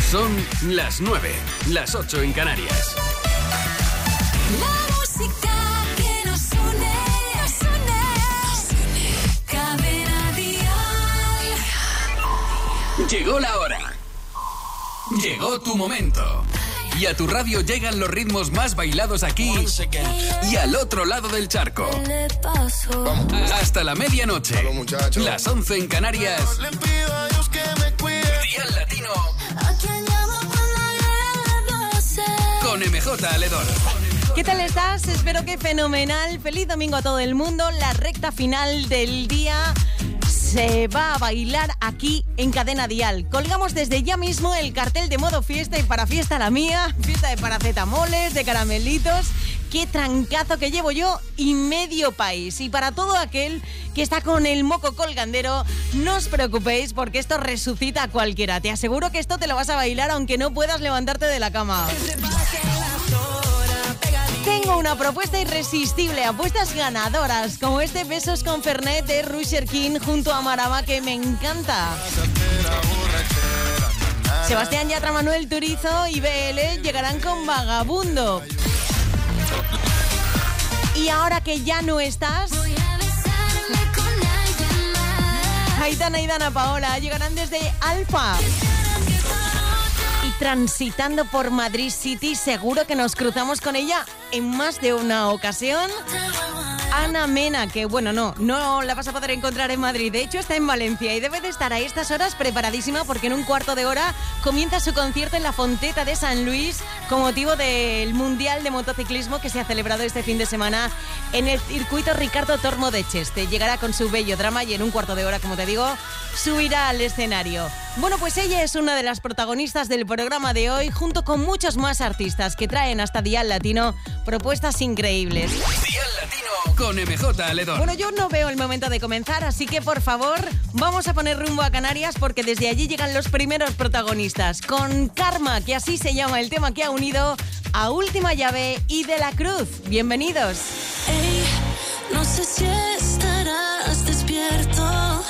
Son las 9, las 8 en Canarias. La música que nos une, Cadena Dial. Llegó la hora. Llegó tu momento. Y a tu radio llegan los ritmos más bailados aquí y al otro lado del charco. Hasta la medianoche. Las 11 en Canarias. Dial Latino. Con MJ Aledor. ¿Qué tal estás? Espero que fenomenal. Feliz domingo a todo el mundo. La recta final del día se va a bailar aquí en Cadena Dial. Colgamos desde ya mismo el cartel de modo fiesta y para fiesta la mía. Fiesta de paracetamoles, de caramelitos. Qué trancazo que llevo yo y medio país. Y para todo aquel que está con el moco colgandero, no os preocupéis porque esto resucita a cualquiera. Te aseguro que esto te lo vas a bailar aunque no puedas levantarte de la cama. Tengo una propuesta irresistible, apuestas ganadoras, como este Besos con Fernet de Rusher King junto a Marama, que me encanta. Sebastián Yatra, Manuel Turizo y BL llegarán con Vagabundo. Y ahora que ya no estás, Aitana y Dana Paola llegarán desde Alfa. Y transitando por Madrid City, seguro que nos cruzamos con ella en más de una ocasión. Ana Mena, que bueno, no la vas a poder encontrar en Madrid. De hecho, está en Valencia y debe de estar a estas horas preparadísima porque en un cuarto de hora comienza su concierto en la Fonteta de San Luis con motivo del Mundial de Motociclismo que se ha celebrado este fin de semana en el circuito Ricardo Tormo de Cheste. Llegará con su bello drama y en un cuarto de hora, como te digo, subirá al escenario. Bueno, pues ella es una de las protagonistas del programa de hoy, junto con muchos más artistas que traen hasta Dial Latino propuestas increíbles. Dial Latino con MJ Aledor. Bueno, yo no veo el momento de comenzar, así que por favor, vamos a poner rumbo a Canarias porque desde allí llegan los primeros protagonistas. Con Karma, que así se llama el tema que ha unido a Última Llave y De la Cruz. Bienvenidos. Ey, no sé si estarás despierto.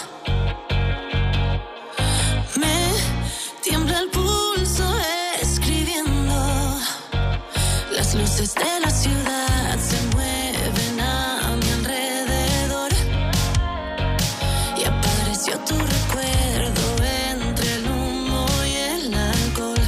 Me tiembla el pulso escribiendo. Las luces de la ciudad se mueven a mi alrededor. Y apareció tu recuerdo entre el humo y el alcohol.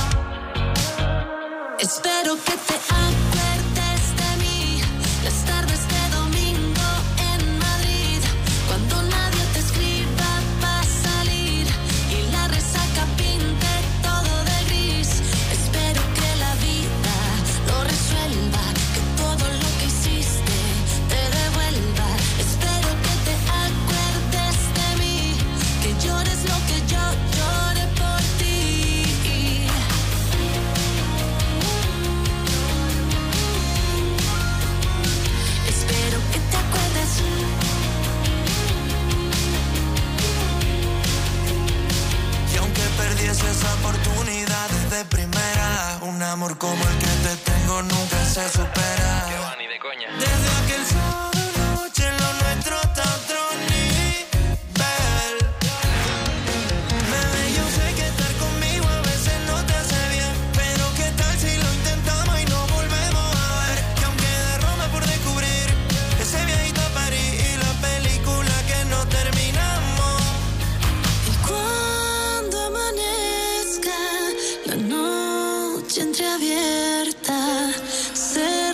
Espero que te acuerdes de mí las tardes de domingo en Madrid, cuando nadie te escriba para salir y la resaca pinte todo de gris. Espero que la vida lo resuelva, que todo lo que hiciste te devuelva. Espero que te acuerdes de mí, que llores lo que yo lloré por ti. Espero que te acuerdes. Y aunque perdiese esa oportunidad de primera, un amor como el que te tengo nunca se supera. Que va, ni de coña. Desde aquel sábado noche lo nuestro está a otro nivel. Bebé, yo sé que estar conmigo a veces no te hace bien, pero qué tal si lo intentamos y no volvemos a ver. Que aún quede Roma por descubrir, ese viajito a París y la película que no terminamos. Y cuando amanezca la noche entreabierta, sé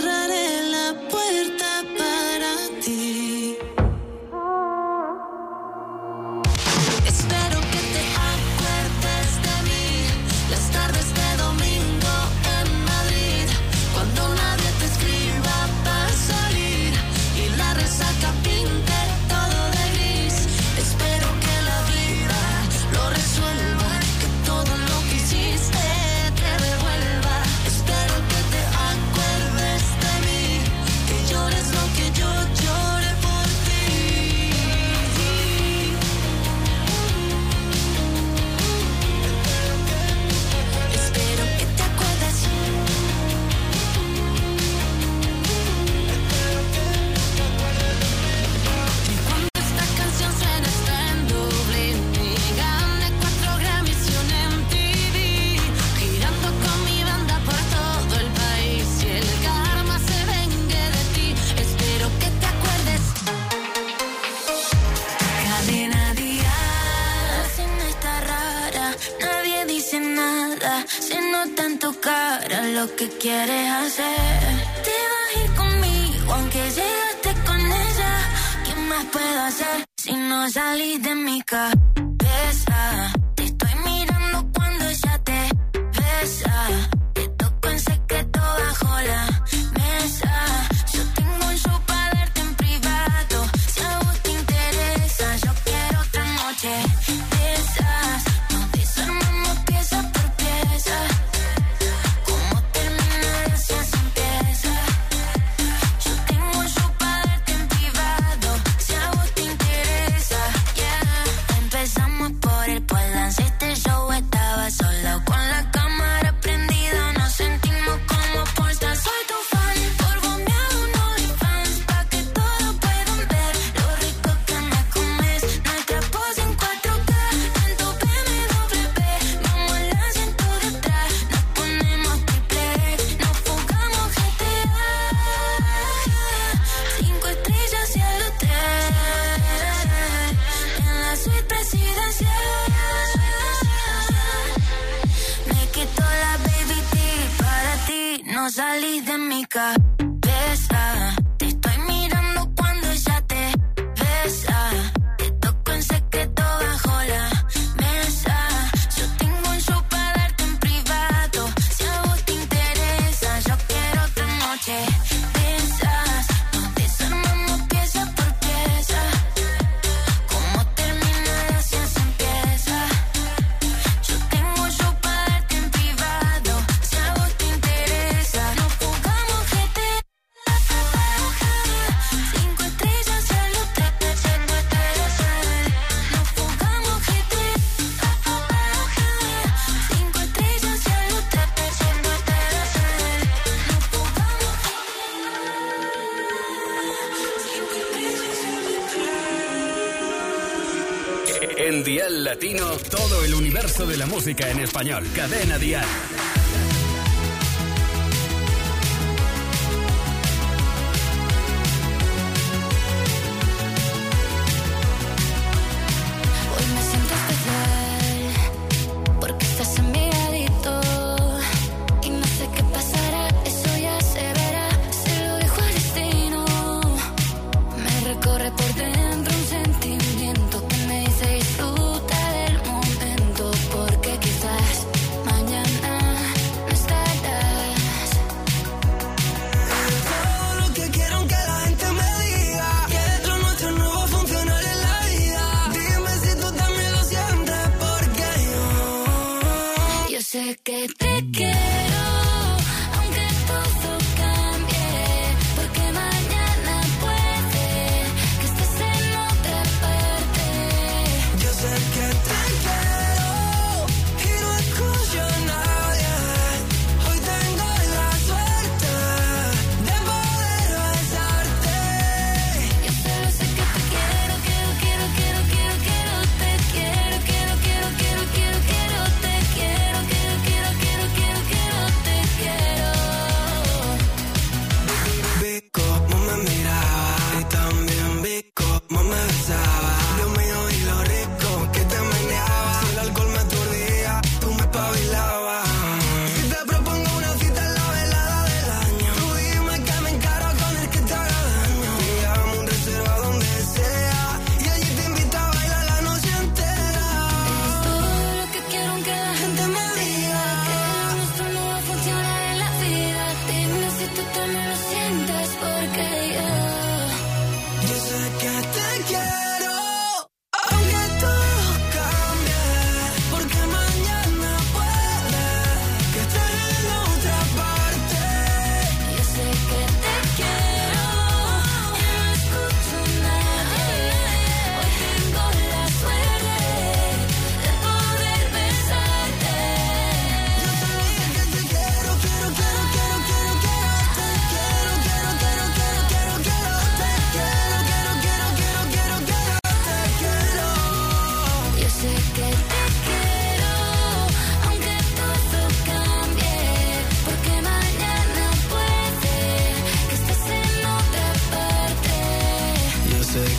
nada. Se nota en tu cara lo que quieres hacer. Te vas a ir conmigo aunque llegaste con ella. ¿Qué más puedo hacer si no salís de mi cabeza? Te estoy mirando cuando ella te besa. Te toco en secreto bajo la mesa. Yo tengo un show para darte en privado. Si a vos te interesa, yo quiero otra noche de esas. Nos desarmamos pieza por pieza. Como termina así se empieza. Yo tengo un show para darte en privado. Si a vos te interesa, yeah. Empezamos por el pole dance. Este show estaba sola con la cámara prendida. Nos sentimos como pornstar. Soy tu fan, por vos me hago un OnlyFans, pa' que todos puedan ver lo rico que me comes. Nuestra pose en 4K, en tu BMW. Vamos al asiento de atrás, nos ponemos triple X, nos fugamos GTA. 5 estrellas y el hotel, en la suite presidencial. Me quito la baby tee para ti, no salís de mi cabeza. Te estoy mirando cuando ella te besa. Te toco en secreto bajo la mesa. Yo tengo un show para darte en privado. Si a vos te interesa, yo quiero otra noche de esas. Nos desarmamos pieza por pieza. Como termina así se empieza. Yo tengo un show para darte en privado. Si a vos te interesa, nos fugamos GT. 5 estrellas y el hotel. Nos fugamos GT. 5 estrellas y el hotel. En Dial Latino, todo el universo de la música en español. Cadena Dial. Hoy me siento especial porque estás en mi ladito y no sé qué pasará, eso ya se verá. Se lo dejo al destino. Me recorre por dentro un sentimiento que me dice disfruta del momento, porque quizás mañana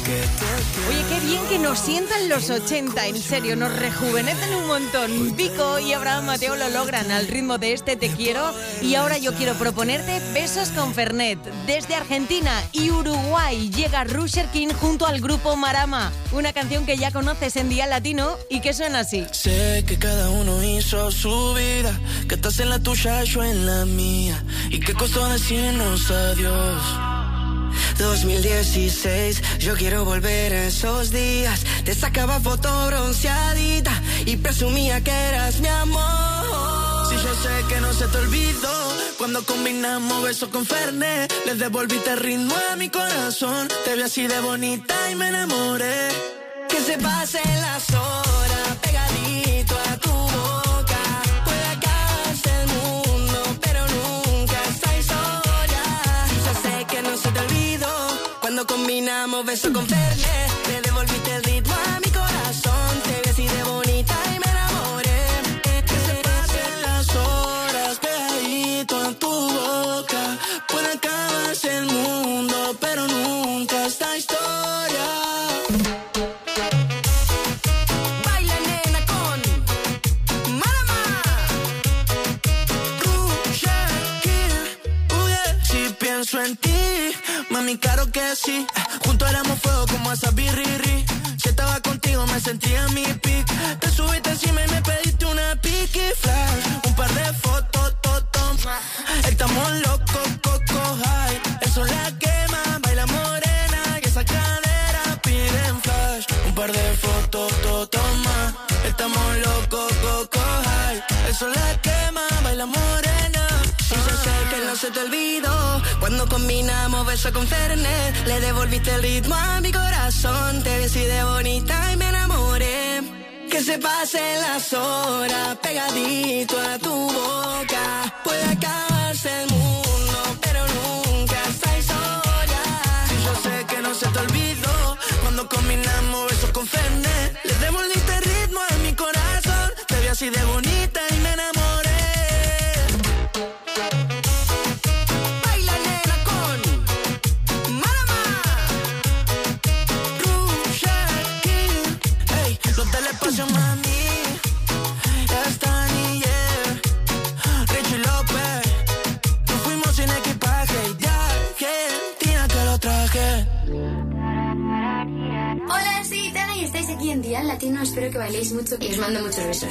Oye, qué bien que nos sientan los 80, en serio, nos rejuvenecen un montón. Vico y Abraham Mateo lo logran al ritmo de este Te Quiero. Y ahora yo quiero proponerte Besos con Fernet. Desde Argentina y Uruguay llega Rusher King junto al grupo Marama. Una canción que ya conoces en Día Latino y que suena así. Sé que cada uno hizo su vida, que estás en la tuya, yo en la mía, y qué costó decirnos adiós. 2016, yo quiero volver a esos días. Te sacaba foto bronceadita y presumía que eras mi amor. Si yo sé que no se te olvidó, cuando combinamos besos con Fernet, le devolviste el ritmo a mi corazón. Te vi así de bonita y me enamoré. Que se pasen las horas pegadito a tu boca. Puede acabarse el mundo, pero nunca estáis sola. Y yo sé que no se te olvidó, cuando combinamos besos con Fernet, le devolviste el ritmo a mi corazón. Te vi así de bonita y me enamoré. Que se pasen las horas pegadito a tu boca. Puede acabarse el mundo, pero nunca esta historia. Baila nena con Marama, Rusher King. Yeah. Si pienso en ti, mami, claro que sí. Juntos éramos fuego como esa birriri. Si estaba contigo me sentía mi pic. Te subiste encima y me pediste una piqui flash. Un par de fotos, estamos locos, coco high. El sol la quema, baila morena y esa cadera piden flash. Un par de fotos, más. Estamos locos, coco high. El sol la quema, baila morena. Y yo sé que no se te olvidó, cuando combinamos besos con Fernet, le devolviste el ritmo a mi corazón. Te vi así de bonita y me enamoré. Que se pasen las horas pegadito a tu boca. Puede acabarse el mundo, pero nunca estáis sola. Y yo sé que no se te olvidó, cuando combinamos besos con Fernet, le devolviste el ritmo a mi corazón. Te vi así de bonita y me enamoré. Baila nena con Marama, Rusher King. Ey, los del espacio, mami, están y yeah. Richie López, nos fuimos sin equipaje y de Argentina que lo traje. Hola, soy Tana y estáis aquí en Día Latino. Espero que bailéis mucho y os mando muchos besos.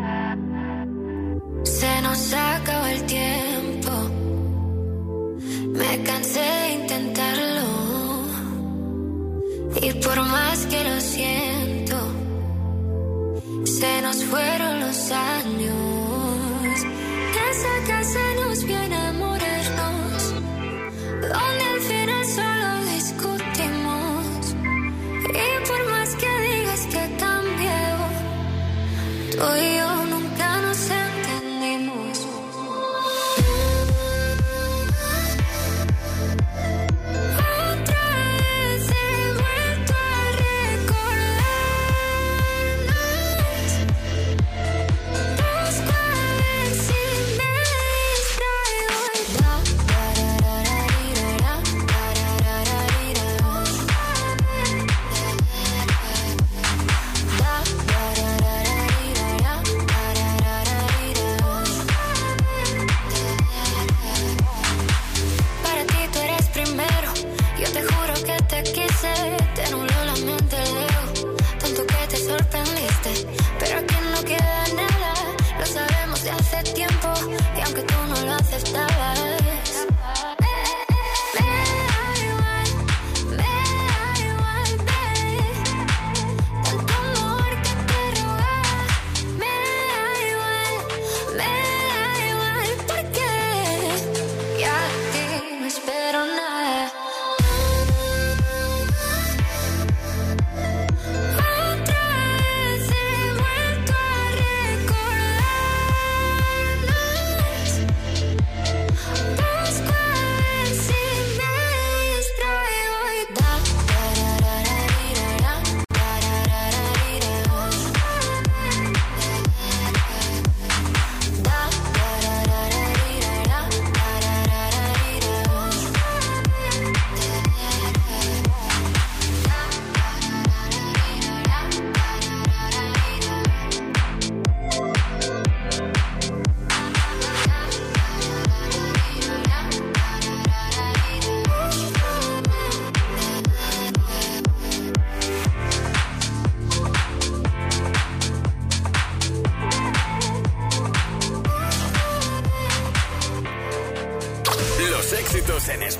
Se nos acabó el tiempo. Me cansé de intentarlo. Y por más que lo siento, se nos fueron los años. Esa casa nos vio enamorarnos, donde al final solo discutimos. Y por más que digas que cambió, tú y yo nunca nos entendimos. Otra vez he vuelto a recordarnos. Busco a ver si me distraigo.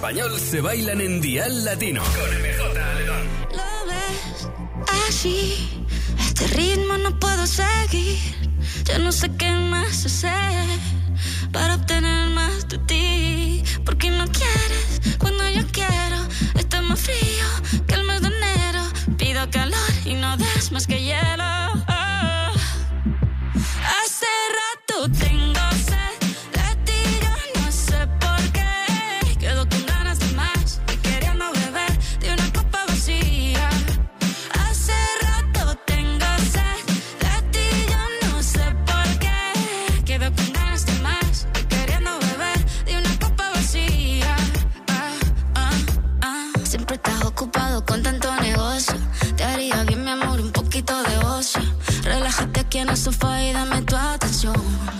español se bailan en Dial Latino. Con MJ Aledón. Lo ves así, este ritmo no puedo seguir. Ya no sé qué más hacer para obtener más de ti. Porque no quieres cuando yo quiero. Está más frío que el mes de enero. Pido calor y no des más que hielo. Hace rato tengo sed de ti, yo no sé por qué. Quedo con ganas de más y queriendo beber de una copa vacía. Hace rato tengo sed de ti, yo no sé por qué. Quedo con ganas de más y queriendo beber de una copa vacía. Siempre estás ocupado con tanto negocio. Te haría bien, mi amor, un poquito de ocio. Relájate aquí en el sofá y dame tu atención.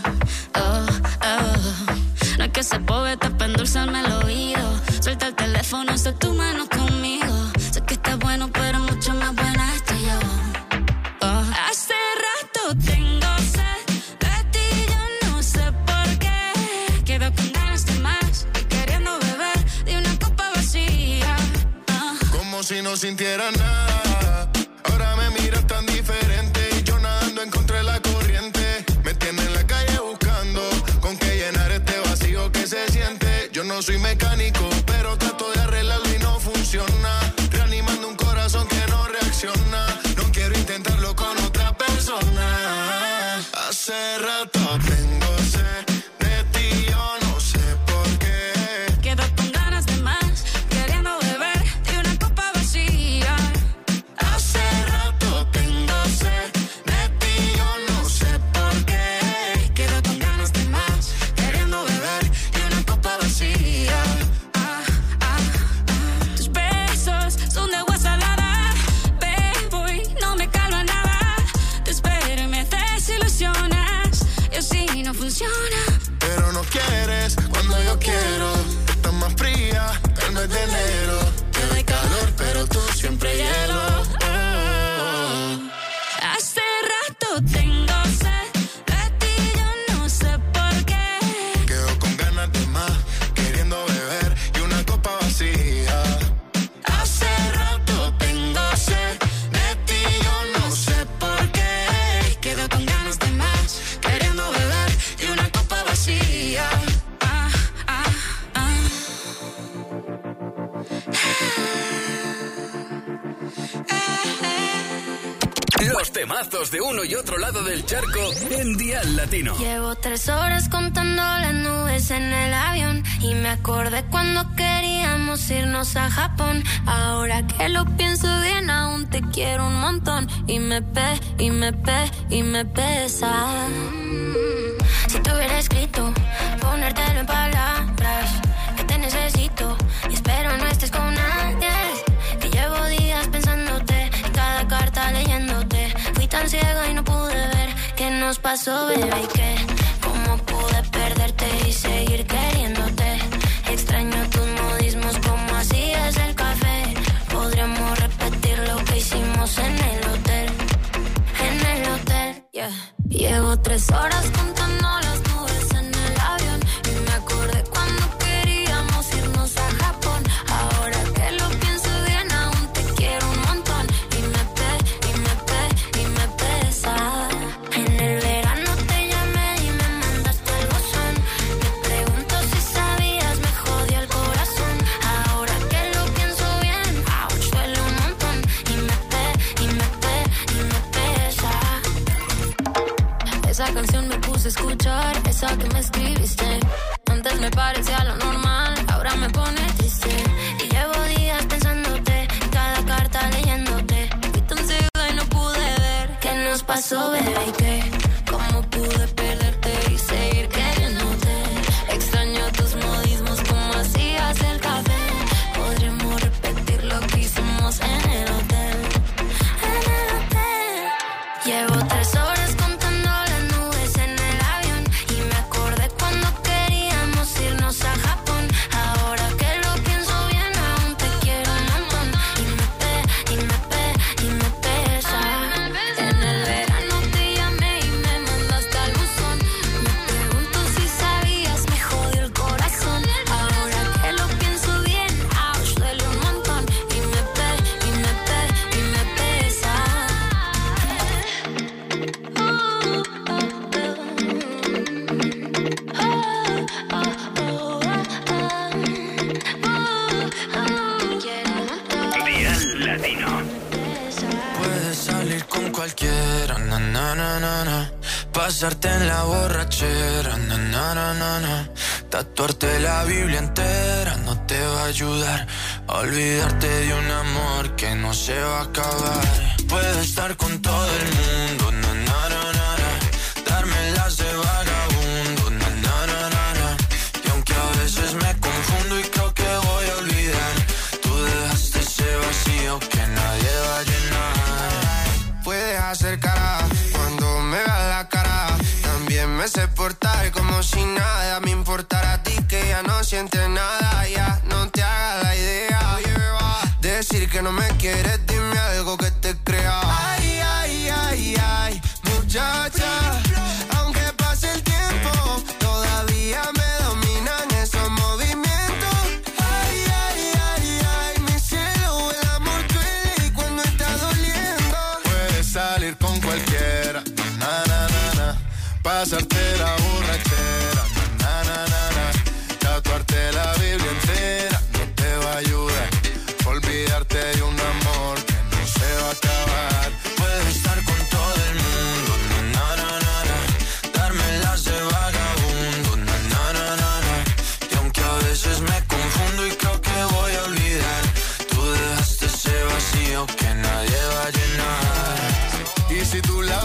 No es que ese poeta para endulzarme el oído. Suelta el teléfono, usa tu mano conmigo. Sé que estás bueno, pero mucho más buena estoy yo. Hace rato tengo sed de ti, yo no sé por qué. Quedo con ganas de más y queriendo beber de una copa vacía. Como si no sintiera nada. Ahora me miras tan diferente y yo nadando en contra de la corriente. Me tiene en la calle buscando con qué llenar este vacío que se siente. Yo no soy mecánico, pero trato de arreglarlo y no funciona. Reanimando un corazón que no reacciona. No quiero intentarlo con otra persona. Hace rato tengo sed de ti, yo no sé por qué. Quedo con ganas de más, queriendo beber de una copa vacía. Hace rato tengo sed de ti, yo no sé por qué. Quedo con ganas de más, queriendo beber de una copa vacía. Tus besos son de agua salada. Bebo y no me calma nada. Te espero y me desilusionas. Y así no funciona. Pero no quieres cuando yo quiero. Estás más fría que el mes de enero. Te doy calor, pero tú siempre hielo. Hace rato tengo sed de ti, yo no sé por qué. Quedo con ganas de más, queriendo beber y una copa vacía. Hace rato tengo sed de ti, yo no sé por qué. Quedo con ganas de más, queriendo beber y una copa vacía. Los temazos de uno y otro lado del charco en Dial Latino. Llevo 3 horas contando las nubes en el avión y me acordé cuando queríamos irnos a Japón. Ahora que lo pienso bien, aún te quiero un montón y me pesa. Si te hubiera escrito, ponértelo en palabras, que te necesito y espero no estés con nadie. Que llevo días pensándote, cada carta leyéndote. Fui tan ciega y no pude ver qué nos pasó, bebé, y que cómo pude perderte y seguir queriéndote. Extraño tus modismos, como hacías el café. Podríamos repetir lo que hicimos en el hotel. Yeah. Llevo 3 horas contando las nubes en el avión y me acordé cuando queríamos irnos a Japón. Ahora que lo pienso bien, aún te quiero un montón y me pesa. En el verano te llamé y me mandaste el buzón. Te pregunto si sabías, me jodió el corazón. Ahora que lo pienso bien, aún suele un montón y me pesa. Esa canción me puse a escuchar, esa que me escribiste. Antes me parecía lo normal, ahora me pone triste. Y llevo días pensándote, cada carta leyéndote. Fui tan ciega y no pude ver qué nos pasó, bebé, y que cómo pude perderte y seguir queriéndote. Extraño tus modismos, como hacías el café. Podríamos repetir lo que hicimos en el hotel. Llevo 3 horas contando las nubes en el avión y me acordé cuando queríamos irnos a Japón. Ahora que lo pienso bien, aún te quiero un montón y me pesa. En el verano te llamé y salir con cualquiera, na na na na na. Pasarte en la borrachera, na na na na na. Tatuarte la Biblia entera no te va a ayudar a olvidarte de un amor que no se va a acabar. Puedo estar con todo el mundo, na na na na na. Darme las de vagabundo, na na na na na. Y aunque a veces me confundo y creo que voy a olvidar, tú dejaste ese vacío que nadie va a llenar. Puedes hacer cara cuando me veas la cara. También me sé portar como si nada me importara a ti, que ya no sientes nada. Ya no te hagas la idea. Oye, beba, decir que no me quieres, dime algo que te crea. Ay, ay, ay, ay, muchacha. Aunque pase el tiempo, todavía me dominan esos movimientos. Ay, ay, ay, ay, mi cielo, el amor duele y cuando está doliendo. Puedes salir con cualquiera, na na na na. Pasarte la borrachera, na na na na. Tatuarte la Biblia entera no te va a ayudar. Olvidarte de un amor que no se va a acabar. Puedo estar con todo el mundo, na na na na na. Darme las de vagabundo, na na na na na. Y aunque a veces me confundo y creo que voy a olvidar, tú dejaste ese vacío que nadie va a llenar. Y si tú la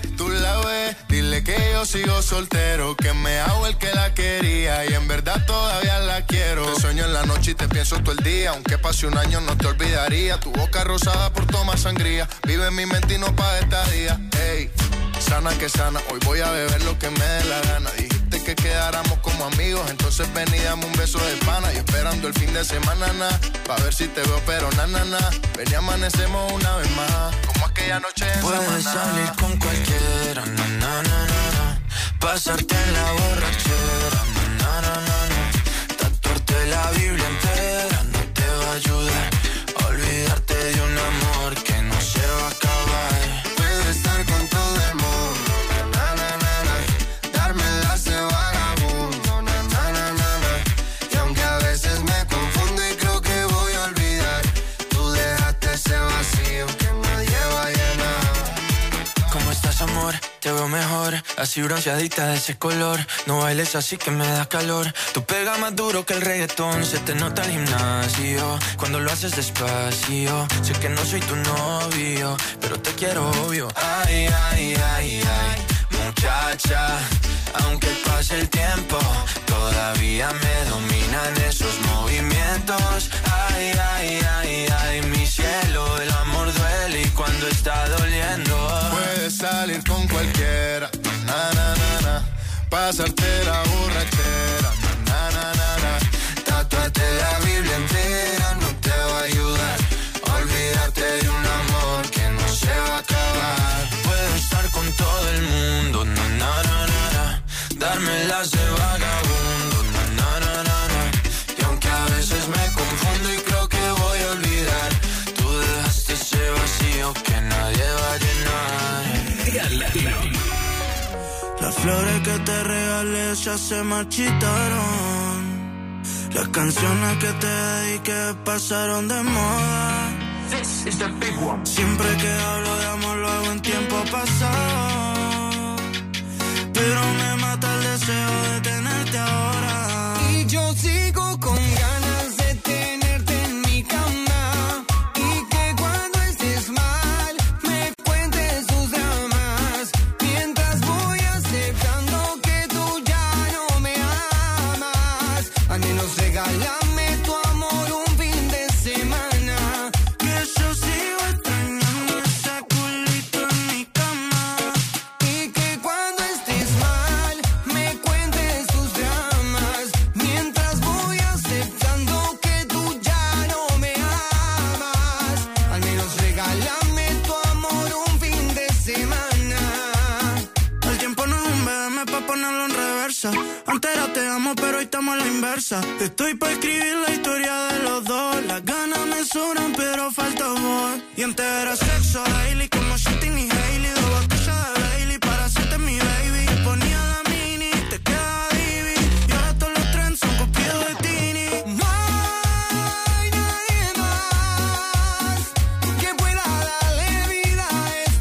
ves, dile que yo sigo soltero, que me hago el que la quería y en verdad todavía la quiero. Te sueño en la noche y te pienso todo el día, aunque pase un año no te olvidaría. Tu boca rosada por tomar sangría, vive en mi mente y no pa' estadía. Ey, sana que sana, hoy voy a beber lo que me dé la gana. Dijiste que quedáramos como amigos, entonces ven y dame un beso de pana. Y esperando el fin de semana, pa' ver si te veo, pero na. Ven y amanecemos una vez más, como aquella noche en Samaná. Puedes salir con cualquiera, na na na na na. Pasarte en la borrachera, na na na na. Tatuarte la Biblia entera no te va a ayudar a olvidarte de un amor que no se va a acabar. Puedo estar con todo el mundo, na na na na. Darme las de vagabundo, na na na na na. Y aunque a veces me confundo y creo que voy a olvidar, tú dejaste ese vacío que nadie va a llenar. ¿Cómo estás, amor? Te veo mejor, así bronceadita de ese color. No bailes así que me da calor. Tú pegas más duro que el reggaetón, se te nota el gimnasio cuando lo haces despacio. Sé que no soy tu novio, pero te quiero obvio. Ay, ay, ay, ay, muchacha. Aunque pase el tiempo, todavía me dominan esos movimientos. Ay, ay, ay, ay, mi cielo, el amor duele y cuando está doliendo. Puedes salir con cualquiera, na na na na. Pasarte la borrachera, na na na na. Tatuarte la Biblia entera no te va a ayudar a olvidarte de un amor que no se va a acabar. Puedo estar con todo el mundo, na na na na na. Darme las de vagabundo, na na na na na. Y aunque a veces me confundo y creo que voy a olvidar, tú dejaste ese vacío que nadie va a llenar. Las flores que te regalé ya se marchitaron. Las canciones que te dediqué pasaron de moda. Siempre que hablo de amor lo hago en tiempo pasado, pero me mata el deseo de tenerte ahora. Y yo sigo con ganas de tenerte en mi cama, y que cuando estés mal me cuentes tus dramas, mientras voy aceptando que tú ya no me amas. Al menos regálame tu amor un fin de semana, que yo sigo extrañando ese culito en mi cama. y que cuando estés mal me cuentes tus dramas, mientras voy aceptando que tú ya no me amas. Al menos regálame tu amor un fin de semana. El tiempo no es un BM pa' ponerlo en reversa. Antes era te amo, pero hoy estamos a la inversa. Estoy pa' escribir la historia de los dos. Las ganas me sobran, pero falta voz. Y antes era sexo daily, como Shitting y Hailey. 2 botellas de Bailey para hacerte mi baby. Ponía la mini, te quedaba divi. Y ahora todos los trends son copiados de Tini. No hay nadie más que pueda darle vida a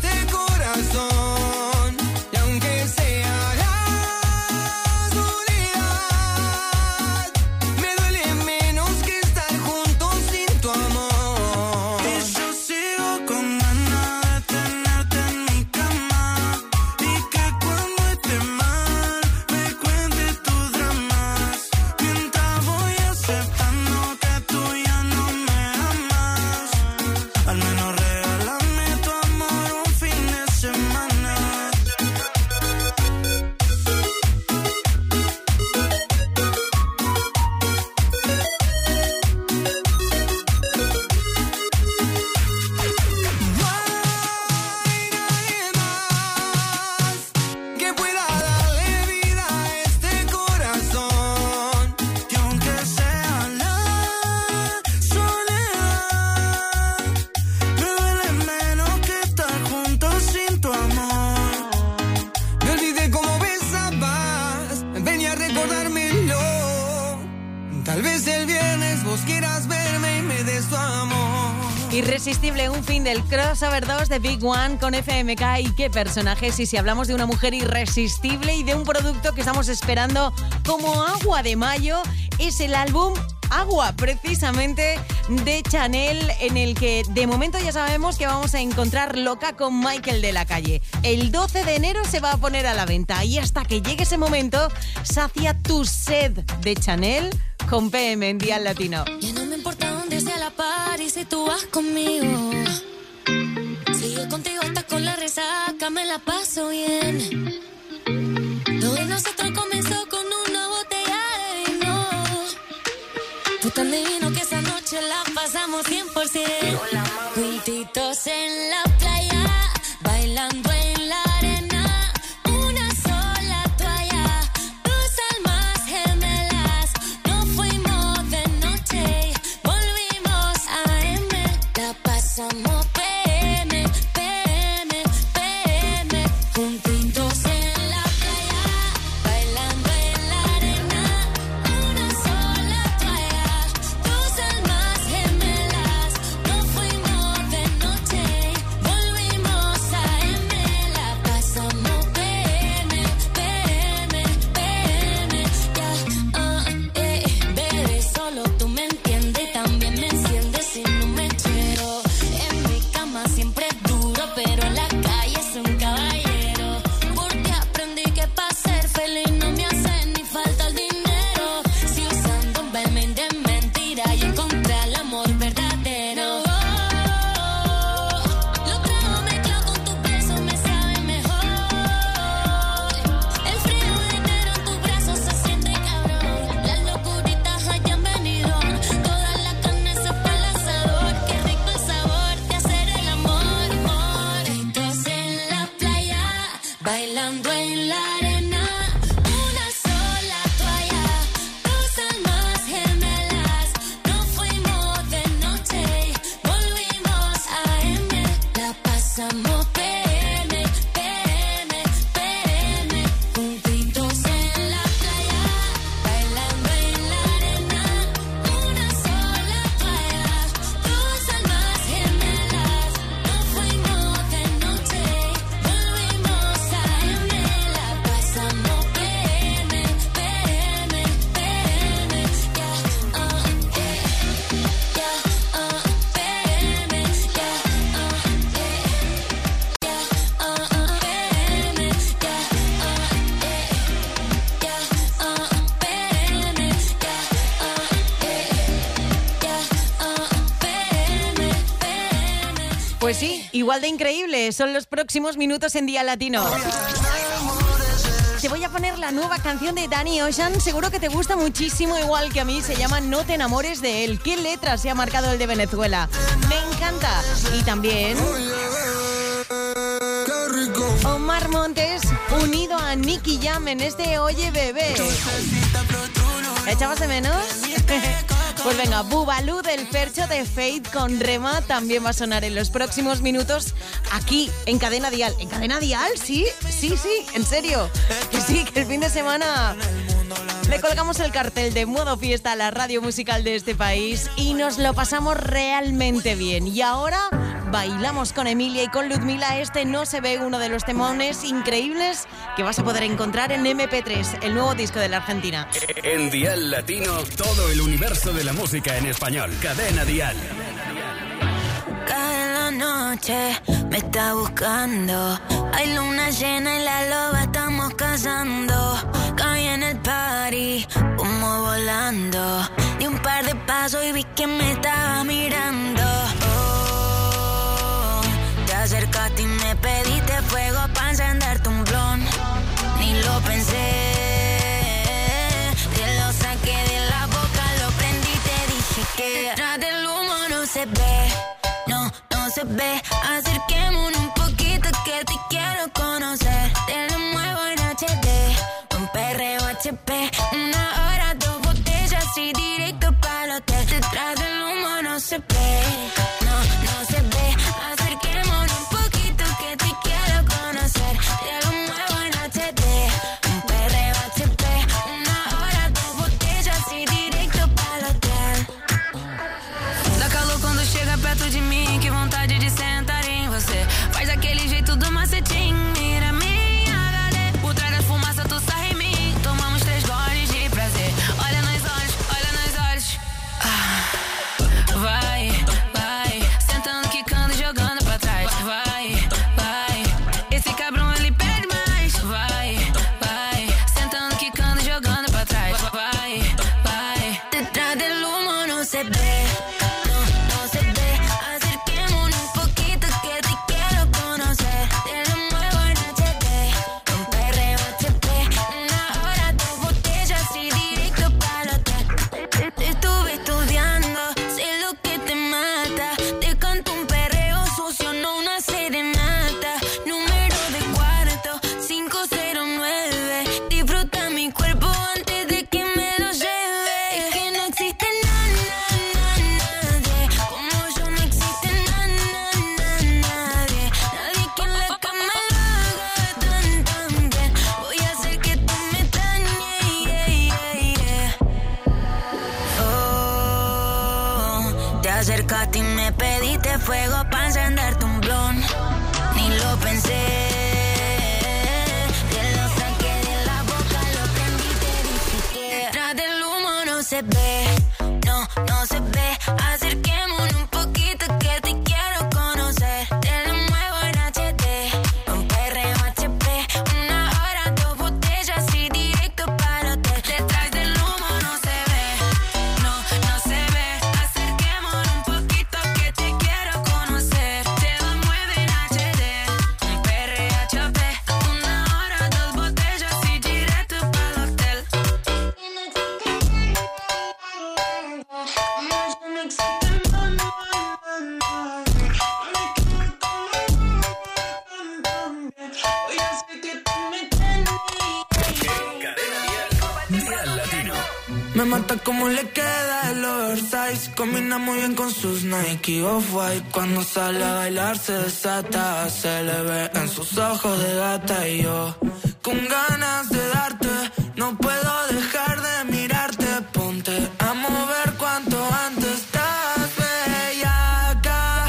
Irresistible, un fin del crossover 2 de Big One con FMK. Y qué personajes. Y si hablamos de una mujer irresistible y de un producto que estamos esperando como agua de mayo, es el álbum Agua, precisamente de Chanel, en el que de momento ya sabemos que vamos a encontrar Loca con Michael de la Calle. El 12 de enero se va a poner a la venta y hasta que llegue ese momento, sacia tu sed de Chanel con PM en Dial Latino. Ya no me importa dónde sea la party si tú vas conmigo. Si yo contigo hasta con la resaca me la paso bien. Todo de nosotros comenzó con una botella de vino. Tú tan divino que esa noche la pasamos 100%. Juntitos en la playa, bailando en la arena. Una sola toalla, dos almas gemelas. Nos fuimos de noche, volvimos a M. La pasamos PM, PM, PM. Juntitos en la playa, bailando en la arena. Una sola toalla, dos almas gemelas. Nos fuimos de noche, volvimos a M. La pasamos PM, PM, PM. Ya, bebé, solo tú me entiendes. También me enciendes sin un mechero. En mi cama siempre es duro, pero en la calle es un caballero. Porque aprendí que para ser feliz no me hace ni falta el dinero. Si usando un verme de mentira y encontré el amor verdadero. Lo trago mezclado con tu beso, me sabe mejor. El frío de enero en tus brazos se siente cabrón. Las locuritas hayan venido. Toda la carne se fue al asador. Qué rico el sabor de hacer el amor. Juntitos en la playa, bailando en la arena. Una sola toalla, dos almas gemelas. Nos fuimos de noche, volvimos a M. La pasamos PM, PM, PM. Juntitos en la playa, bailando en la arena. Una sola toalla, dos almas gemelas. Nos fuimos de noche, volvimos a M. La pasamos PM, PM, PM. Pues sí, igual de increíble. Son los próximos minutos en Día Latino. Te voy a poner la nueva canción de Danny Ocean. Seguro que te gusta muchísimo, igual que a mí. Se llama No te enamores de él. ¿Qué letras se ha marcado el de Venezuela? Me encanta. Y también Omar Montes unido a Nicky Jam en este Oye Bebé. ¿La echabas de menos? Pues venga, Bubalú del Fercho de Fate con Rema también va a sonar en los próximos minutos aquí en Cadena Dial. ¿En Cadena Dial? Sí, en serio. Que sí, que el fin de semana le colgamos el cartel de Modo Fiesta a la radio musical de este país y nos lo pasamos realmente bien. Y ahora bailamos con Emilia y con Ludmila. Este No se ve, uno de los temones increíbles que vas a poder encontrar en MP3, el nuevo disco de la Argentina. En Dial Latino, todo el universo de la música en español. Cadena Dial. Cae la noche, me está buscando. Hay luna llena y la loba estamos cazando. Caí en el party, humo volando. Di un par de pasos y vi que me estaba mirando. Oh, te acercaste y me pediste fuego para encenderte un blon. Ni lo pensé, te lo saqué de la boca, lo prendí y te dije que detrás del humo no se ve. No se ve, acerquémonos un poquito que te quiero conocer. Te lo muevo en HD, un perreo HP. 1 hora, 2 botellas y directo para el hotel. Detrás del humo no se ve, no se ve. Acerquémonos un poquito que te quiero conocer. Te lo muevo en HD, un perreo HP. 1 hora, 2 botellas y directo para el hotel. Da calor quando chega perto de mim. se ve, no se ve. Acerquémonos un poquito que te quiero conocer. Te lo muevo en HD, un perreo HP. 1 hora, 2 botellas y directo para hotel. Detrás del humo no se ve, no se ve. Acerquémonos un poquito que te quiero conocer. Te lo muevo en HD, un perreo HP. 1 hora, 2 botellas y directo para hotel. Dial Latino. Me mata como le queda el oversize. Combina muy bien con sus Nike Off-White. Cuando sale a bailar se desata. Se le ve en sus ojos de gata. Y yo con ganas de darte, no puedo dejar de mirarte. Ponte a mover cuanto antes. Estás bellaca.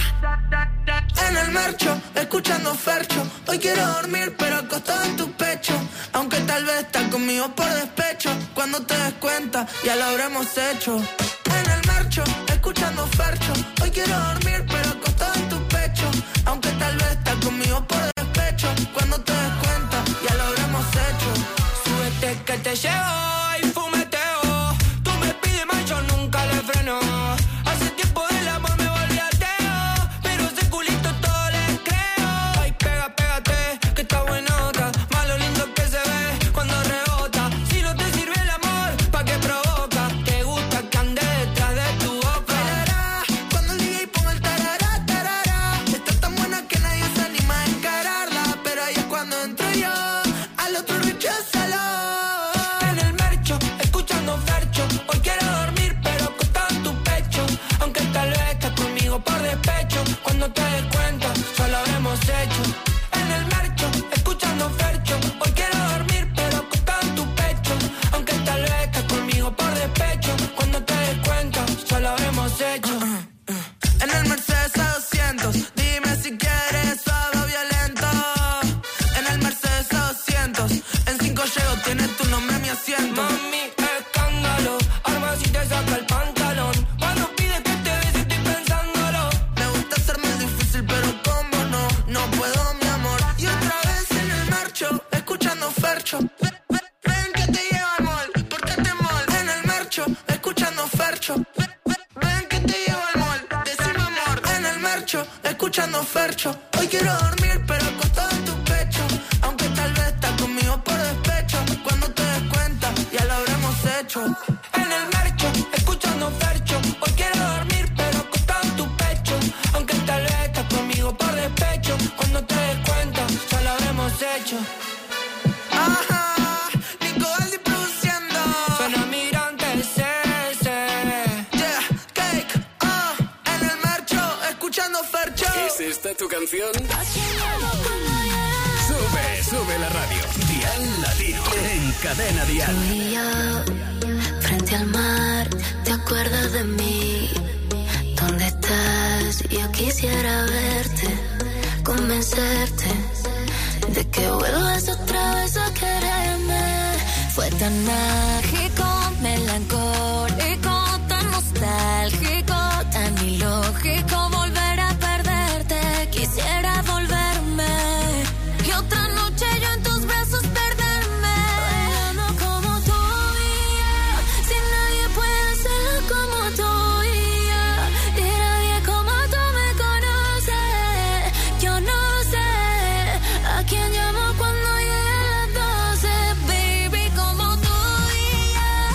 En el marcho, escuchando Fercho. Hoy quiero dormir pero acostado en tu pecho. Aunque tal vez estás conmigo por despecho. Cuando te des cuenta, ya lo habremos hecho. En el marcho, escuchando Fercho. Hoy quiero dormir pero acostado en tu pecho. Aunque tal vez estás conmigo por despecho. Cuando te des cuenta, ya lo habremos hecho. Súbete que te llevo y fumeteo. Tú me pides más, yo nunca le freno. Hace tiempo del amor me volví ateo. Pero ese culito todo le creo. Ay, pégate, que está buenota. Más lo lindo que se ve cuando rebota. Si no te sirve el amor, ¿pa' qué provoca? Te gusta que ande detrás de tu boca. Tarará, cuando el DJ ponga el tarará, tarará. Está tan buena que nadie se anima a encararla. Pero ahí es cuando entro yo, al otro recházalo. En el marcho, escuchando Fercho. Hoy quiero dormir pero acostado en tu pecho. Aunque tal vez estás conmigo por despecho. Cuando te des cuenta, ya lo habremos hecho. En el marcho, escuchando Fercho. Hoy quiero dormir pero acostado en tu pecho. Aunque tal vez estás conmigo por despecho. Cuando te des cuenta, ya lo habremos hecho. En el Mercedes A200, dime si quieres suave o violento. En el Mercedes A200, en 5 llego, tienes tu nombre, mi asiento. Mami, escándalo, arma si te saca el pantalón. Cuando pides que te bese estoy pensándolo. Me gusta ser más difícil pero como no puedo mi amor. Y otra vez en el marcho, escuchando Fercho. Ven que te llevo al mall, pórtate mal. En el marcho, escuchando Fercho. Ven que te llevo al mall, decime amor. En el marcho, escuchando Fercho. Hoy quiero dormir pero acostado en tu pecho. Aunque tal vez estás conmigo por despecho. Cuando te des cuenta, ya lo habremos hecho. En el marcho, escuchando Fercho. Hoy quiero dormir pero acostado en tu pecho. Aunque tal vez estás conmigo por despecho. Cuando te des cuenta, ya lo habremos hecho. Ajá, Nico Aldi produciendo. Suena migrante ese. Yeah, cake, en el marcho, escuchando Fercho. ¿Es esta tu canción? Sube la radio. Dial Latino en Cadena Dial. Tú y yo, frente al mar, ¿te acuerdas de mí? ¿Dónde estás? Yo quisiera verte, convencerte de que vuelvas otra vez a quererme. Fue tan mágico, melancólico, tan nostálgico, tan ilógico volver a perderte. Quisiera volverme y otra noche yo en tus brazos perderme. Bailando como tú y yo, si nadie puede hacerlo como tú y yo. Y nadie como tú me conoce. Yo no sé a quién llamo cuando llegue a las 12. Baby, como tú y yo.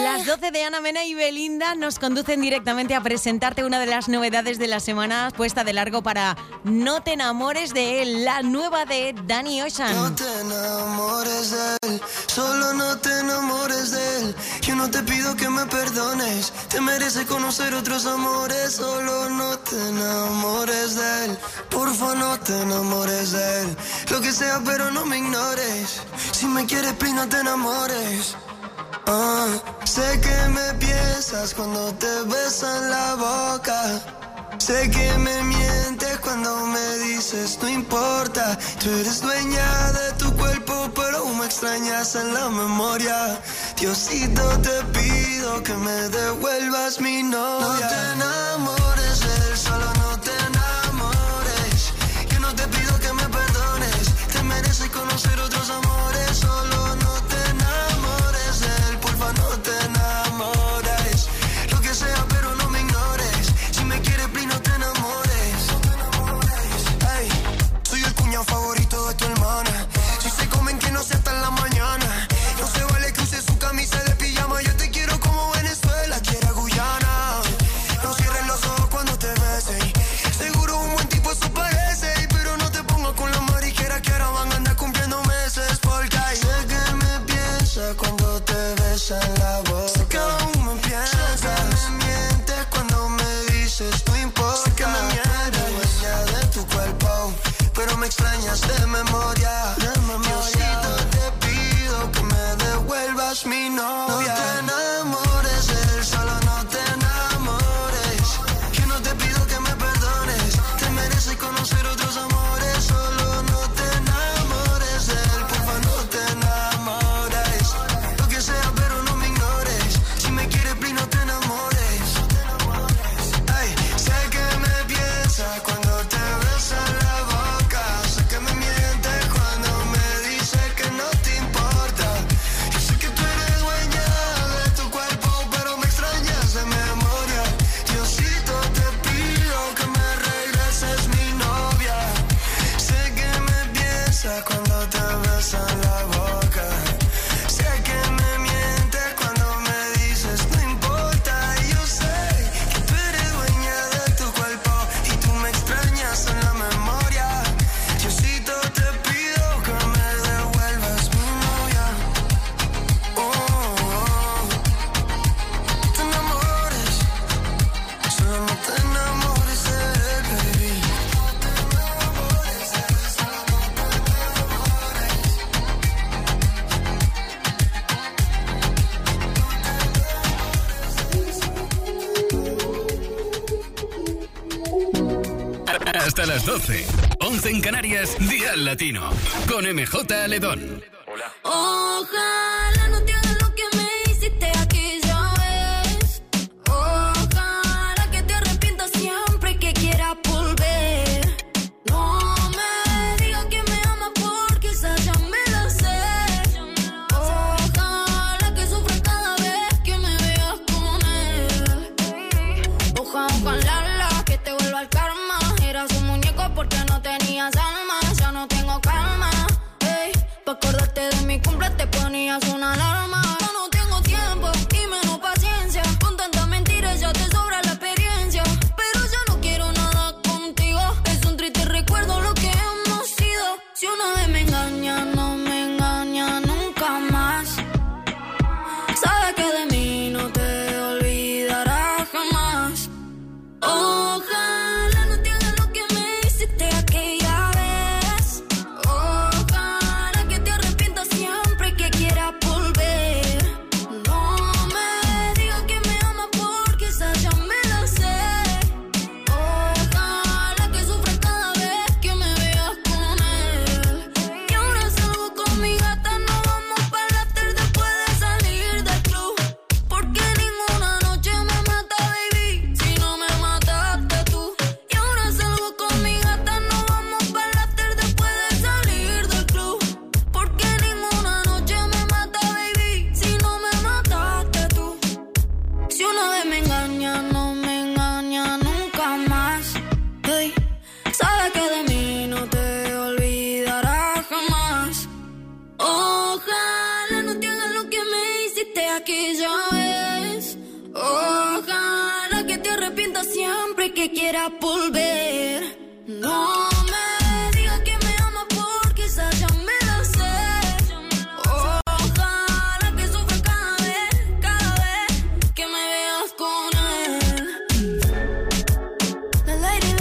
Las 12 de Ana Mena y Belinda nos conducen directamente a presentarte una de las novedades de la semana puesta de largo para No te enamores de él, la nueva de Danny Ocean. No te enamores de él, solo no te enamores de él. Yo no te pido que me perdones, te mereces conocer otros amores. Solo no te enamores de él, porfa no te enamores de él. Lo que sea pero no me ignores, si me quieres please no te enamores. Sé que me piensas cuando te besan la boca. Sé que me mientes cuando me dices no importa. Tú eres dueña de tu cuerpo pero me extrañas en la memoria. Diosito te pido que me devuelvas mi novia. No te enamores de él, solo no te enamores. Yo no te pido que me perdones, te mereces conocer otros amores. Solo no te enamores de él, porfa no te enamores. Lo que sea pero no me ignores, si me quieres please no te enamores. Ay, soy el cuñado favorito de tu hermana. Si se comen que no sea hasta en la mañana. No se vale que use su camisa de pijama. Yo te quiero como Venezuela quiere a Guyana. No cierres los ojos cuando te besen, seguro un buen tipo eso parece. Pero no te pongas con las mariqueras que ahora van a andar cumpliendo meses. Porque sé que me piensas cuando te besan la boca. Sé que aún me piensas, me mientes cuando me dices no importa. Sé que me mientes, dueña de tu cuerpo pero me extrañas de memoria. Diosito te pido que me devuelvas mi novia. No te enamores de él, solo no te enamores. Yo no te pido que me perdones, te mereces conocer otros amores. Solo no te enamores de él, porfa no te enamores. Lo que sea pero no me ignores, si me quieres please no te enamores. Ay, sé que me piensas cuando te besan la boca. Sé que me mientes cuando me dices que no te importa. Yo sé que tú eres dueña de tu cuerpo pero me extrañas de memoria. Diosito te pido que me regreses mi novia. Sé que me piensas cuando te besan la boca. Sé que me mientes cuando me dices no importa. Y yo sé que tú eres dueña de tu cuerpo y tú me extrañas en la memoria. Diosito te pido que me devuelvas mi novia. Te enamores, solo no te enamores de él, baby. Hasta las 12. 11 en Canarias, Dial Latino. Con MJ Aledón. Ojalá no te hagas lo que me hiciste aquella vez. Ojalá que te arrepientas siempre que quieras volver. No me digas que me amas porque esa ya me la sé. Ojalá que sufras cada vez que me veas con él. Ojalá que te vuelva el karma. Eras un muñeco porque no tenías alma. Ya no tengo calma. Ey, pa' acordarte de mi cumple te ponías una alarma. Yo no tengo tiempo y menos paciencia. Con tanta mentira ya te sobra la experiencia. Pero ya no quiero nada contigo. Es un triste recuerdo lo que hemos sido. Si una vez me engaña, no me engaña nunca más. Sabes que de mí no te olvidarás jamás. Ojalá no te hagas lo que me hiciste aquella vez. Ojalá que te arrepientas siempre que quieras volver. No me digas que me amas porque esa ya me la sé. Ojalá que sufras cada vez que me veas con él. Y ahora salgo con mi gata, nos vamos para la tarde después de salir del club. Porque ninguna noche me mata, baby, si no me mataste tú. Y ahora salgo con mi gata, nos vamos para la tarde después de salir del club. Porque ninguna noche me mata, baby, si no me mataste tú. Si una vez me engaña, no me engaña nunca más. Hey, sabes que de mí no te olvidarás jamás. Ojalá no te hagas lo que me hiciste aquella vez. Ojalá que te arrepientas siempre que quieras volver. No me digas que me amas porque esa ya me la sé. Ojalá que sufra cada vez que me veas con él. La lady,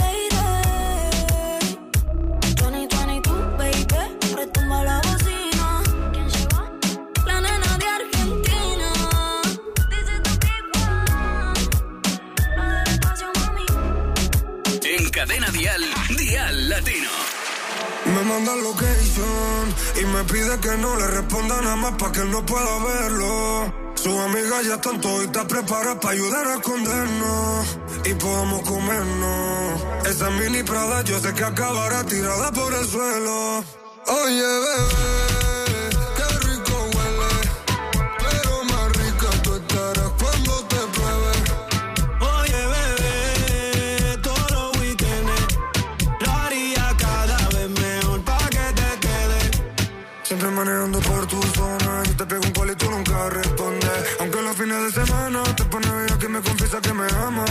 2022, baby, retumba la bocina. ¿Quién llegó? La nena de Argentina. Dice tu tipo, espacio, mami. En Cadena Dial, Dial Latino. Me manda location y me pide que no le responda nada más pa' que él no pueda verlo. Sus amigas ya están toditas preparadas para ayudar a escondernos y podamos comernos. Esa mini Prada yo sé que acabará tirada por el suelo. Oye, bebé, qué rico huele, pero más rica tú estarás cuando te pruebe. Oye, bebé, todos los weekendes lo haría cada vez mejor pa' que te quede. Siempre manejando por tu zona, yo te pego un call y tú nunca respondes. Aunque los fines de semana te pones bella que me confiesa que me ama.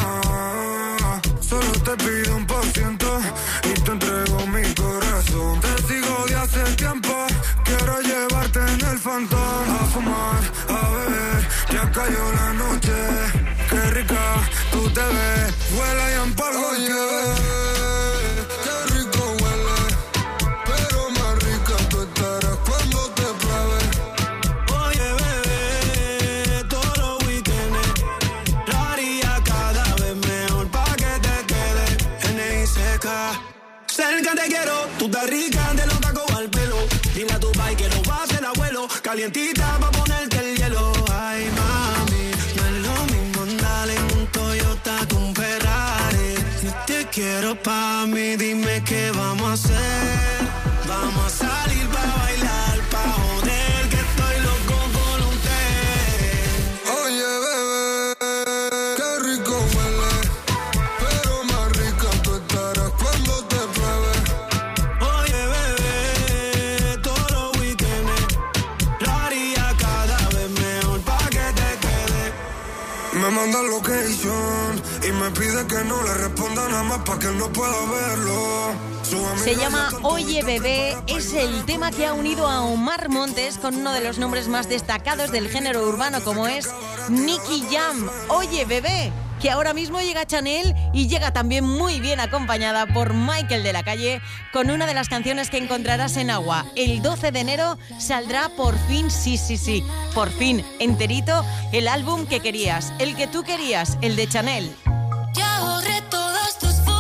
Solo te pido 1% y te entrego mi corazón. Te sigo de hace tiempo, quiero llevarte en el Phantom. A fumar, a beber, ya cayó la noche. Qué rica tú te ves, vuela y empalgo. Oye, bebé, qué rico huele, pero más rica tú estarás cuando te pruebe. Oye, bebé, todos los weekendes lo haría cada vez mejor pa' que te quede. NICK, cerca te quiero, tú estás rica de los tacos al pelo. Dile a tu pai que lo va a hacer abuelo, calientita pa' ponerte el hielo. Ay, mami, no es lo mismo andar en un Toyota que un Ferrari. Si te quiero pa' mí, dime qué vamos a hacer. Vamos a salir pa' bailar, pa' joder, que estoy loco con usted. Oye, bebé, qué rico huele, pero más rica tú estarás cuando te pruebe. Oye, bebé, todos los weekendes lo haría cada vez mejor pa' que te quede. Me manda location y me pide que no le responda nada más pa' que él no pueda verlo. Se llama Oye Bebé, es el tema que ha unido a Omar Montes con uno de los nombres más destacados del género urbano como es Nicky Jam. Oye Bebé, que ahora mismo llega a Chanel y llega también muy bien acompañada por Michael de la Calle con una de las canciones que encontrarás en Agua. El 12 de enero saldrá por fin, sí, por fin, enterito, el álbum que querías, el que tú querías, el de Chanel. Ya borré todas tus fotos.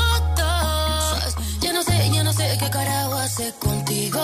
Ya no sé qué carajo hacer contigo.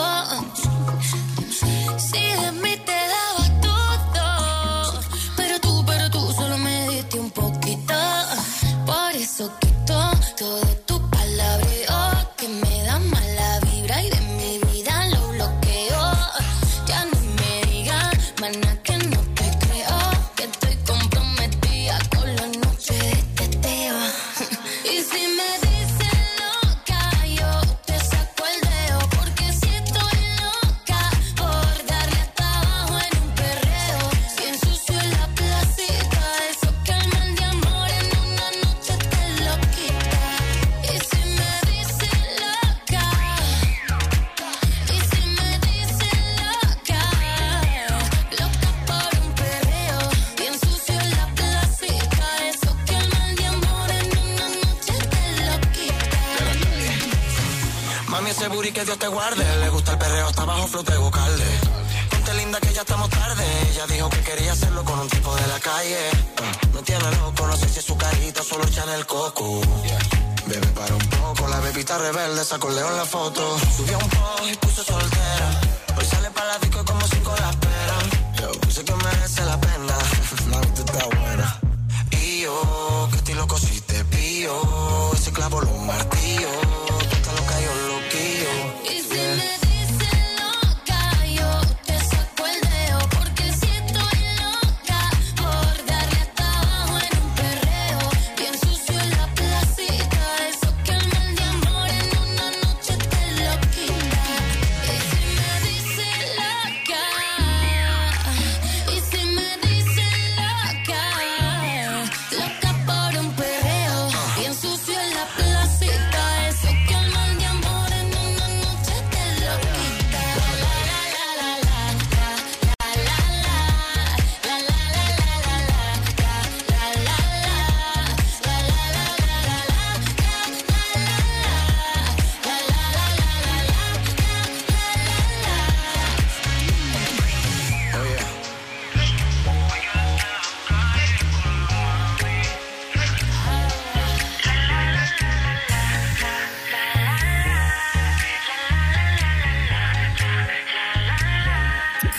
Si de mí te daba todo, pero tú solo me diste un poquito. Por eso quito todo tu palabreo que me da mala vibra y de mi vida lo bloqueo. Ya ni me digas, mana, que no te creo, que estoy comprometida con la noche de teteo. Y si me dices loca, yo te saco el dedo, porque si estoy loca por darle hasta abajo en un perreo. Si ensucio la placita, eso que el mal de amor en una noche te lo quita. Y si me dices loca, y si me dices loca, loca por un perreo. Y ensucio la placita, eso que el mal de amor en una noche te lo quita. Mami, ese booty que Dios te guarde. Le gusta el perreo hasta abajo, flote bucalde. Ponte linda que ya estamos tarde. Ella dijo que quería hacerlo con un tipo de la calle. Me tiene loco, no sé si es su carita, solo echan el coco. Bebe, para un poco, la bebita rebelde sacó Leo en la foto. Subió un post y puso soltera. Hoy sale para la disco como 5 la esperan. Yo sé que merece la pena. La vista está buena. Y yo, que estilo cosiste pío. Ese clavo lo martillo. Tú estás loca, yo loquillo. Y si me dices loca, yo te saco el dedo, porque si estoy loca por darle hasta abajo en un perreo. Y ensucio la placita, eso que el mal de amor en una noche te lo quita. Y si me dices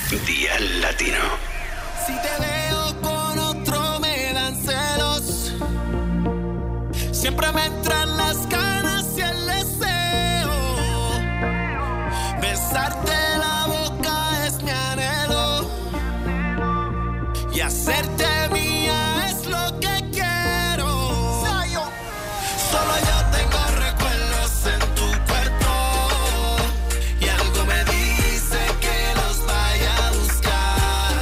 Dial Latino. Si te veo con otro me dan celos. Siempre me entran las ganas y el deseo. Besarte la boca es mi anhelo. Y hacerte mía es lo que quiero. Solo yo tengo recuerdos en tu cuerpo. Y algo me dice que los vaya a buscar.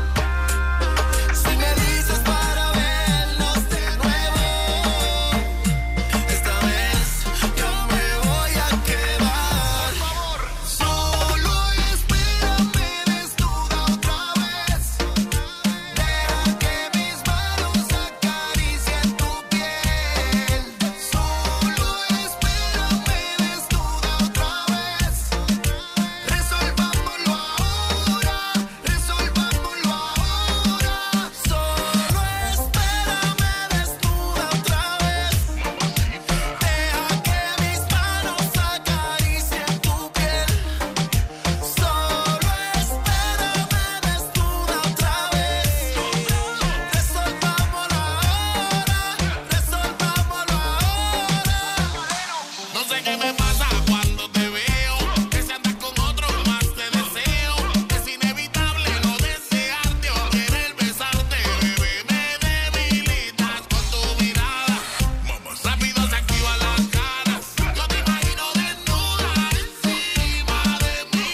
Si me dices para vernos de nuevo, esta vez yo me voy a quedar. Solo espérame desnuda otra vez. Deja que mis manos acaricien tu piel. Solo espérame desnuda otra vez. Resolvámoslo ahora, resolvámoslo ahora. Solo espérame desnuda otra vez. Deja que mis manos acaricien tu piel. Solo espérame desnuda otra vez. Resolvámoslo ahora, resolvámoslo ahora. No sé qué me pasa cuando te veo, que si andas con otro más te deseo. Es inevitable no desearte o querer besarte, bebé. Me debilitas con tu mirada. Rápido se activan las ganas. Yo te imagino desnuda encima de mí.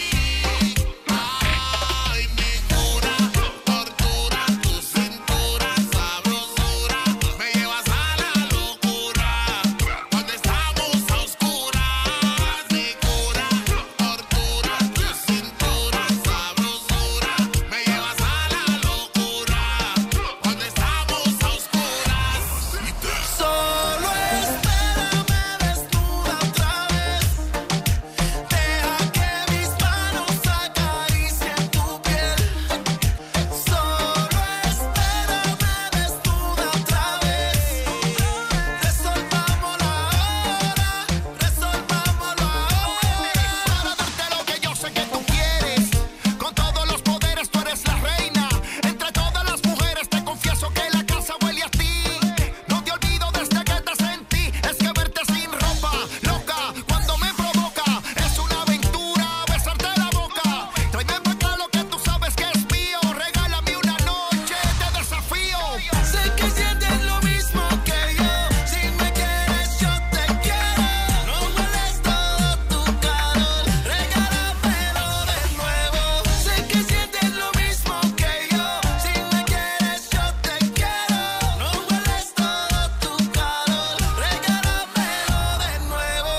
Ay, mi cura, tortura, tu cintura, sabrosura. Me llevas a la locura cuando estamos a oscuras. Mi cura, tortura, tu cintura, sabrosura. Me llevas a la locura cuando estamos a oscuras. Solo espérame desnuda otra vez. Deja que mis manos acaricien tu piel. Solo espérame desnuda otra vez. Resolvámoslo ahora, resolvámoslo ahora. Para darte lo que yo sé que tú quieres. Con todos los poderes tú eres la reina. Entre todas las mujeres te confieso que la casa huele a ti. No te olvido desde que te sentí. Es que verte sin ropa, loca, cuando me provoca. Es una aventura besarte la boca. Tráeme para acá lo que tú sabes que es mío. Regálame una noche de desafío. Sé que sientes lo mismo que yo. Si me quieres yo te quiero. No hueles todo tu calor. Regálamelo de nuevo. Sé que sientes lo mismo que yo. Si me quieres yo te quiero. No hueles todo tu calor. Regálamelo de nuevo.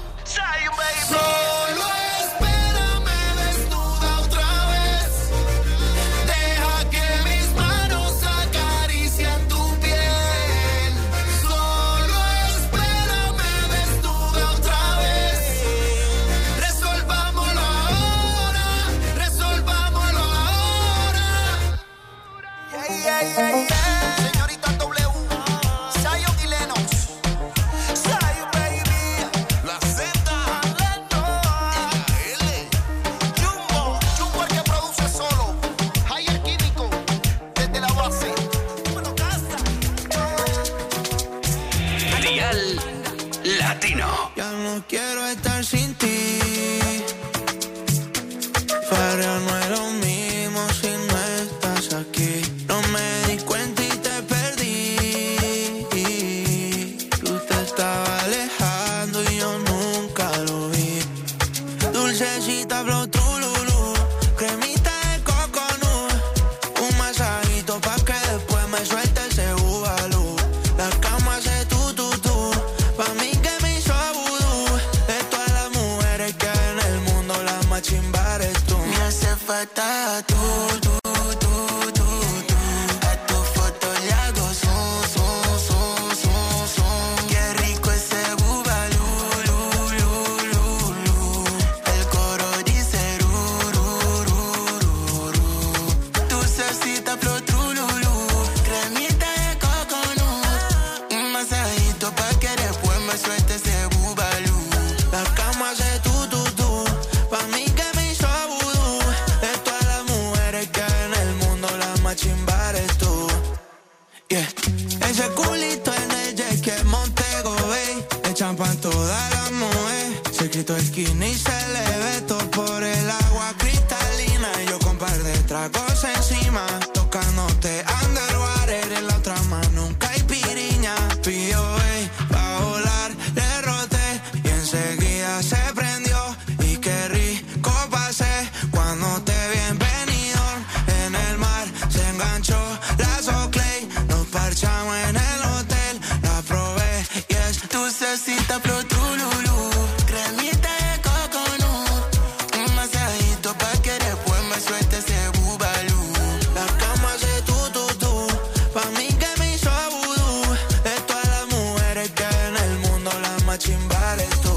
Solo espérame desnuda otra vez. Deja que mis manos acaricien tu piel. Solo espérame desnuda otra vez. Resolvámoslo ahora, resolvámoslo ahora. Señorita W, Zion y Lennox. Zion, baby. La Z, Lando. Y la L. Jumbo, Jumbo el que produce solo. Higher Químico, desde la base. Bueno, casa. Dial Latino. Ya no quiero estar sin ti. Para no es lo mismo si no estás aquí. No me di cuenta y te perdí. Tú te estabas alejando y yo nunca lo vi. Dulcecita flow trululú, cremita de coconut. Un masajito pa' que después me suelte ese bubalú. La cama hace tu. Pa' mí que me hizo vudú. De todas las mujeres que hay en el mundo, la más chimba eres tú. Me hace falta tú. A tu foto le hago zoom. Qué rico ese bubalú. El coro dice rururururu. Dulcecita flow trululú, cremita de coconut. Un masajito pa' que después me suelte ese bubalú. La cama hace tu. Pa' mí que me hizo vudú. De todas las mujeres Quito el skinny y se le ve todo por el agua cristalina. Y yo con par de tragos encima, tocándote underwater. En la otra mano nunca hay piriña. Pidió pa' volar, le roté y enseguida se prendió. Y qué rico pasé cuando te vi en Benidorm. En el mar se enganchó la Soclay. Nos parchamos en el hotel, la probé y es dulcecita pero trululú. Cremita de coconut, un masajito pa' que después me suelte ese bubalú. La cama hace tú, pa' mí que me hizo vudú. De todas las mujeres que hay en el mundo, la más chimba eres tú.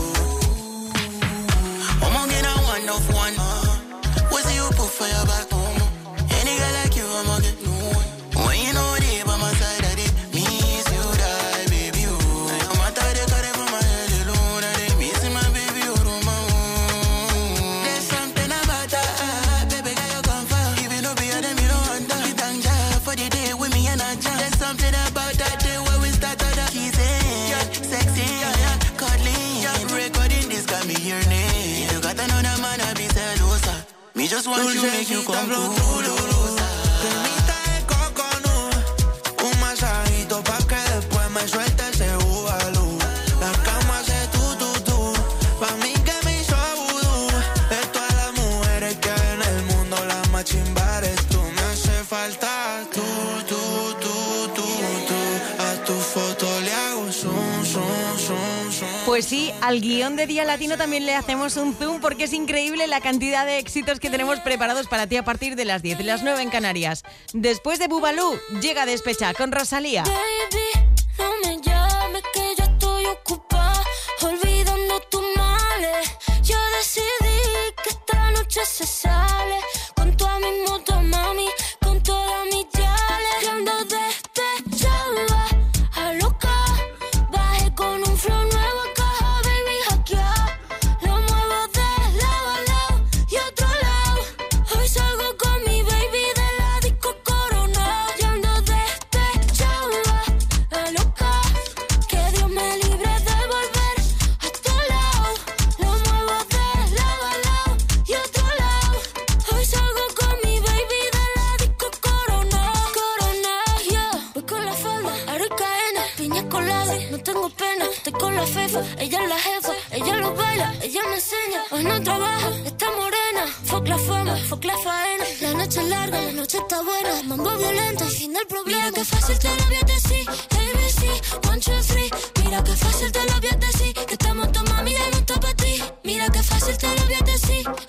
I'ma get a one of one. What's you put for your back? Any girl like you, I'ma get new. When you know they by my side, I did miss you, die, baby, you. I'm out of the car from my head alone, I did miss my baby, you, my own. There's something about that, baby, girl, you come far. Even though be a them, you don't want that. You thank God for the day with me and I jam. There's something about that day where we start to the kissing, yeah, sexy, yeah, cuddling, yeah, recording this got me your name. You got another man, I be celosa. Me just want you, make you come true. Cremita de coconut, un masajito pa' que después me suelte ese bubalú. La cama hace tú, pa' mí que me hizo vudú. De todas las mujeres que hay en el mundo, la más chimba eres tú. Me hace falta tú. A tu foto le hago zoom. Pues sí, al guión de Día Latino también le hacemos un zoom porque es increíble la cantidad de éxitos que tenemos preparados para ti a partir de las 10, las 9 en Canarias. Después de Bubalú, llega Despecha con Rosalía. Baby, no me llames que yo estoy ocupada, olvidando tus males. Yo decidí que esta noche se sale con toda mi moto, mami, con todas mis yales. Yo ando despechada, a loca, bajé con un flow nuevo a caja, baby, hackeada. Lo muevo de lado a lado y otro lado. Hoy salgo con mi baby de la disco Corona. Yo ando despechada, a loca, que Dios me libre de volver a tu lado. Lo muevo de lado a lado y otro lado. Hoy salgo con mi baby de la disco Corona. Corona, yeah. Voy con la falda, aro y cadena, piña colada, no tengo pena. Estoy con la fefa, ella es la jefa, ella lo baila, ella me enseña. Hoy no trabaja, está morena. Fuck la fama, fuck la faena. La noche es larga, la noche está buena. Mambo violento, el fin del problema. Mira que fácil te lo voy a decir, ABC, 1, 2, 3. Mira que fácil te lo voy a decir, que estamos tu mami de no está para ti. Mira que fácil te lo voy a decir,